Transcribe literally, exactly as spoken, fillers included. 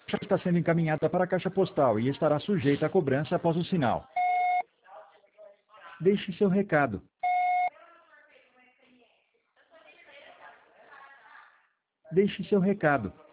está sendo encaminhada para a caixa postal e estará sujeita à cobrança após o sinal. Deixe seu recado. Deixe seu recado.